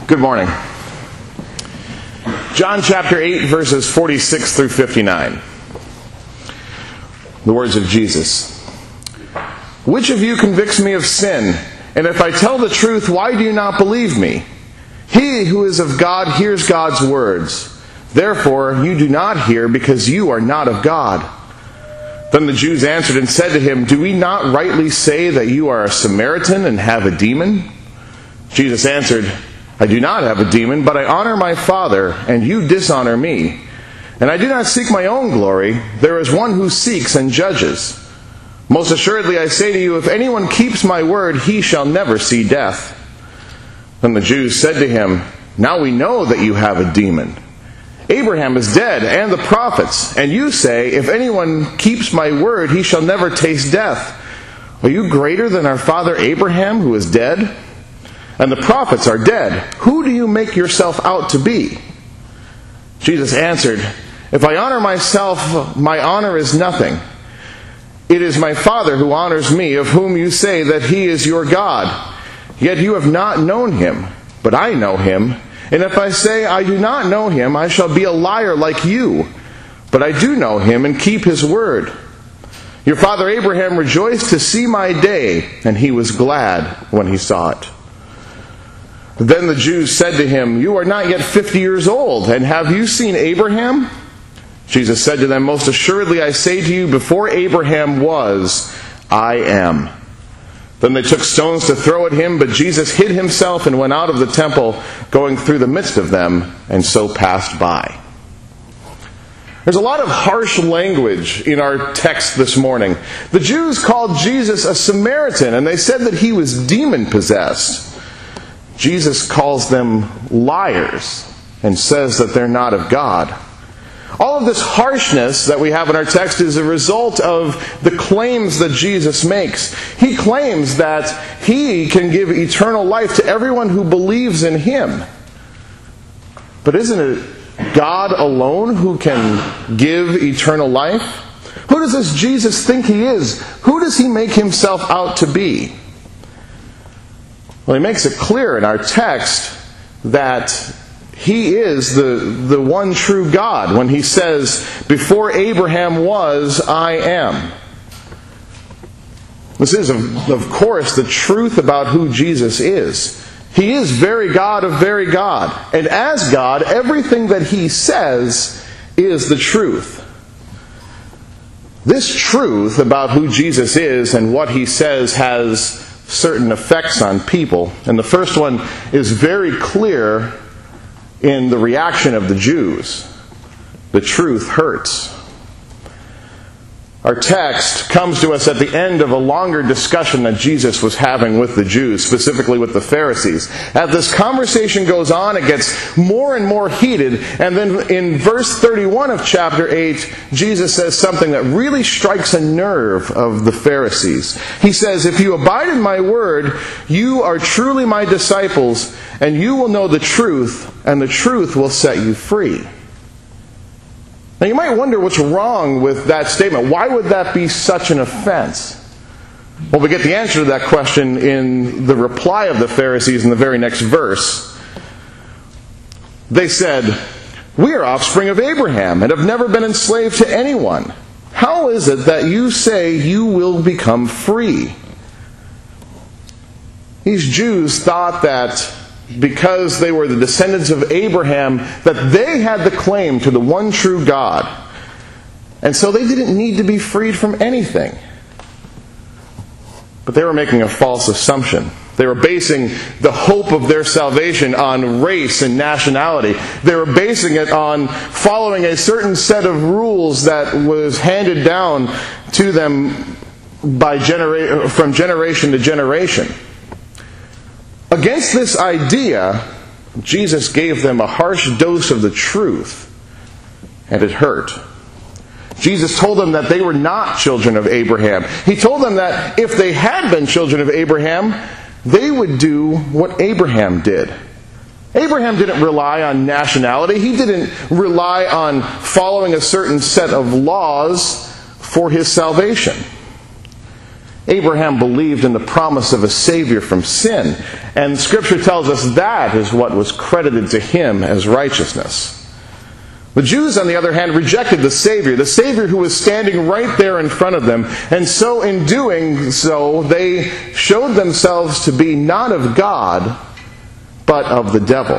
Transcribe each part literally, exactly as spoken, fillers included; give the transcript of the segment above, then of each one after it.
Good morning. John chapter eight, verses forty-six through fifty-nine. The words of Jesus. Which of you convicts me of sin? And if I tell the truth, why do you not believe me? He who is of God hears God's words. Therefore you do not hear, because you are not of God. Then the Jews answered and said to him, Do we not rightly say that you are a Samaritan and have a demon? Jesus answered, I do not have a demon, but I honor my Father, and you dishonor me. And I do not seek my own glory. There is one who seeks and judges. Most assuredly I say to you, if anyone keeps my word, he shall never see death. Then the Jews said to him, Now we know that you have a demon. Abraham is dead, and the prophets, and you say, If anyone keeps my word, he shall never taste death. Are you greater than our father Abraham, who is dead? And the prophets are dead. Who do you make yourself out to be? Jesus answered, If I honor myself, my honor is nothing. It is my Father who honors me, of whom you say that he is your God. Yet you have not known him, but I know him. And if I say I do not know him, I shall be a liar like you. But I do know him and keep his word. Your father Abraham rejoiced to see my day, and he was glad when he saw it. Then the Jews said to him, You are not yet fifty years old, and have you seen Abraham? Jesus said to them, Most assuredly I say to you, before Abraham was, I am. Then they took stones to throw at him, but Jesus hid himself and went out of the temple, going through the midst of them, and so passed by. There's a lot of harsh language in our text this morning. The Jews called Jesus a Samaritan, and they said that he was demon-possessed. Jesus calls them liars and says that they're not of God. All of this harshness that we have in our text is a result of the claims that Jesus makes. He claims that he can give eternal life to everyone who believes in him. But isn't it God alone who can give eternal life? Who does this Jesus think he is? Who does he make himself out to be? Well, he makes it clear in our text that he is the, the one true God when he says, Before Abraham was, I am. This is, of, of course, the truth about who Jesus is. He is very God of very God. And as God, everything that he says is the truth. This truth about who Jesus is and what he says has certain effects on people. And the first one is very clear in the reaction of the Jews. The truth hurts. Our text comes to us at the end of a longer discussion that Jesus was having with the Jews, specifically with the Pharisees. As this conversation goes on, it gets more and more heated. And then in verse thirty-one of chapter eight, Jesus says something that really strikes a nerve of the Pharisees. He says, If you abide in my word, you are truly my disciples, and you will know the truth, and the truth will set you free. Now you might wonder what's wrong with that statement. Why would that be such an offense? Well, we get the answer to that question in the reply of the Pharisees in the very next verse. They said, We are offspring of Abraham and have never been enslaved to anyone. How is it that you say you will become free? These Jews thought that because they were the descendants of Abraham, that they had the claim to the one true God. And so they didn't need to be freed from anything. But they were making a false assumption. They were basing the hope of their salvation on race and nationality. They were basing it on following a certain set of rules that was handed down to them by genera- from generation to generation. Against this idea, Jesus gave them a harsh dose of the truth, and it hurt. Jesus told them that they were not children of Abraham. He told them that if they had been children of Abraham, they would do what Abraham did. Abraham didn't rely on nationality. He didn't rely on following a certain set of laws for his salvation. Abraham believed in the promise of a Savior from sin, and Scripture tells us that is what was credited to him as righteousness. The Jews, on the other hand, rejected the Savior, the Savior who was standing right there in front of them, and so in doing so, they showed themselves to be not of God, but of the devil.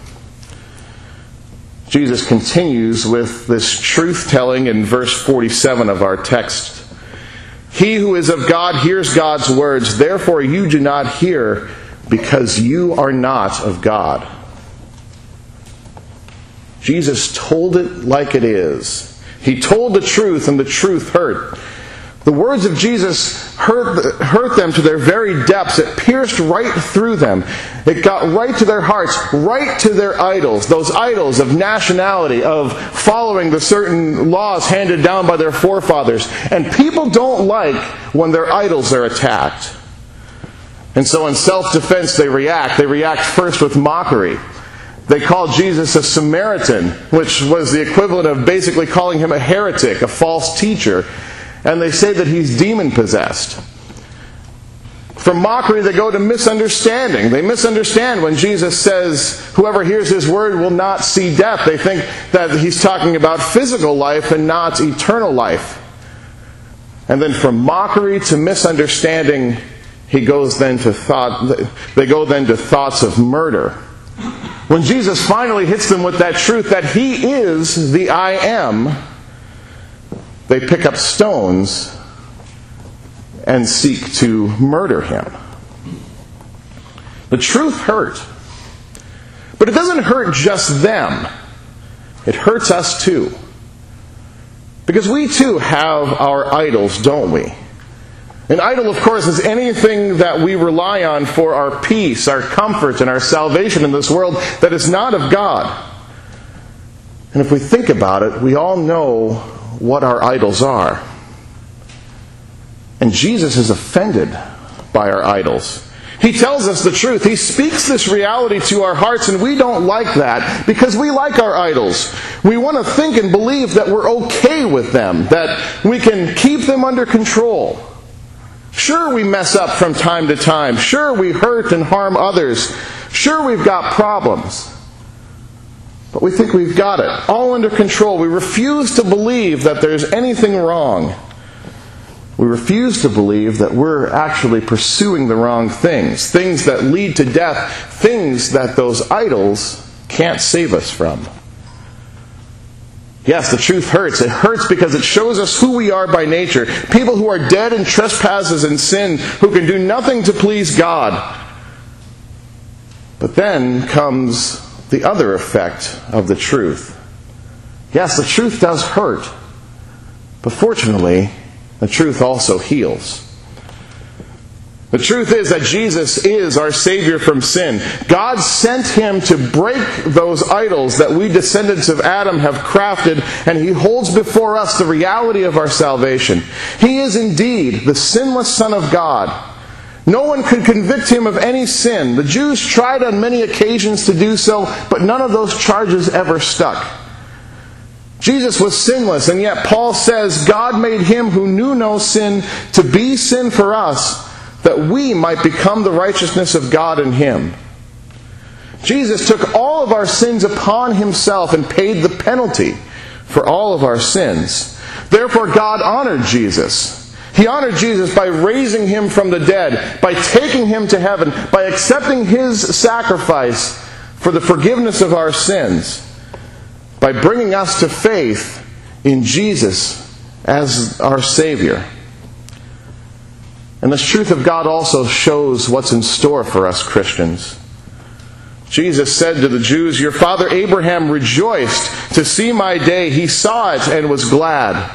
Jesus continues with this truth-telling in verse forty-seven of our text. He who is of God hears God's words, therefore you do not hear, because you are not of God. Jesus told it like it is. He told the truth, and the truth hurt. The words of Jesus hurt, hurt them to their very depths. It pierced right through them. It got right to their hearts, right to their idols. Those idols of nationality, of following the certain laws handed down by their forefathers. And people don't like when their idols are attacked. And so in self-defense they react. They react first with mockery. They called Jesus a Samaritan, which was the equivalent of basically calling him a heretic, a false teacher. And they say that he's demon-possessed. From mockery, they go to misunderstanding. They misunderstand when Jesus says, whoever hears his word will not see death. They think that he's talking about physical life and not eternal life. And then from mockery to misunderstanding, he goes then to thought. They go then to thoughts of murder. When Jesus finally hits them with that truth that he is the I am, they pick up stones and seek to murder him. The truth hurt. But it doesn't hurt just them. It hurts us too. Because we too have our idols, don't we? An idol, of course, is anything that we rely on for our peace, our comfort, and our salvation in this world that is not of God. And if we think about it, we all know what our idols are. And Jesus is offended by our idols. He tells us the truth. He speaks this reality to our hearts, and we don't like that because we like our idols. We want to think and believe that we're okay with them, that we can keep them under control. Sure, we mess up from time to time. Sure, we hurt and harm others. Sure, we've got problems. But we think we've got it all under control. We refuse to believe that there's anything wrong. We refuse to believe that we're actually pursuing the wrong things, things that lead to death, things that those idols can't save us from. Yes, the truth hurts. It hurts because it shows us who we are by nature. People who are dead in trespasses and sin, who can do nothing to please God. But then comes the other effect of the truth. Yes, the truth does hurt. But fortunately, the truth also heals. The truth is that Jesus is our Savior from sin. God sent him to break those idols that we descendants of Adam have crafted, and he holds before us the reality of our salvation. He is indeed the sinless Son of God. No one could convict him of any sin. The Jews tried on many occasions to do so, but none of those charges ever stuck. Jesus was sinless, and yet Paul says God made him who knew no sin to be sin for us, that we might become the righteousness of God in him. Jesus took all of our sins upon himself and paid the penalty for all of our sins. Therefore, God honored Jesus. He honored Jesus by raising him from the dead, by taking him to heaven, by accepting his sacrifice for the forgiveness of our sins, by bringing us to faith in Jesus as our Savior. And this truth of God also shows what's in store for us Christians. Jesus said to the Jews, "Your father Abraham rejoiced to see my day. He saw it and was glad."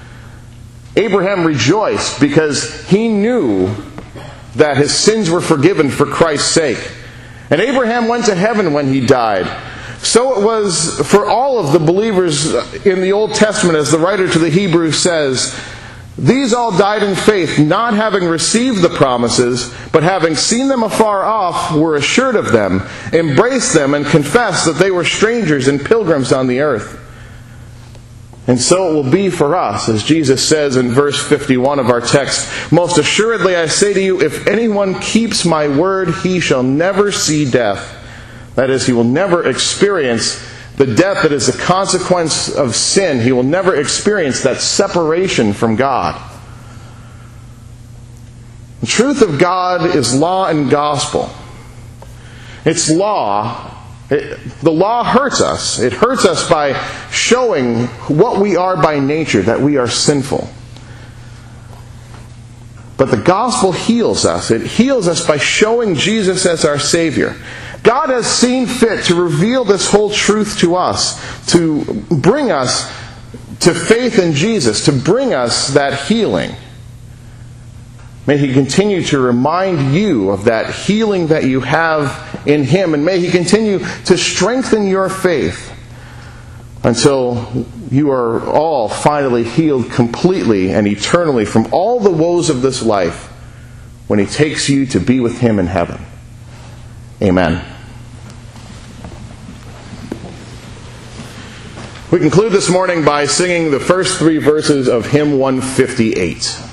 Abraham rejoiced because he knew that his sins were forgiven for Christ's sake. And Abraham went to heaven when he died. So it was for all of the believers in the Old Testament, as the writer to the Hebrews says, "These all died in faith, not having received the promises, but having seen them afar off, were assured of them, embraced them, and confessed that they were strangers and pilgrims on the earth." And so it will be for us, as Jesus says in verse fifty-one of our text, "Most assuredly I say to you, if anyone keeps my word, he shall never see death." That is, he will never experience the death that is the consequence of sin. He will never experience that separation from God. The truth of God is law and gospel. It's law. It, the law hurts us. It hurts us by showing what we are by nature, that we are sinful. But the gospel heals us. It heals us by showing Jesus as our Savior. God has seen fit to reveal this whole truth to us, to bring us to faith in Jesus, to bring us that healing. May He continue to remind you of that healing that you have in Him, and may He continue to strengthen your faith until you are all finally healed completely and eternally from all the woes of this life when He takes you to be with Him in heaven. Amen. We conclude this morning by singing the first three verses of hymn one fifty-eight.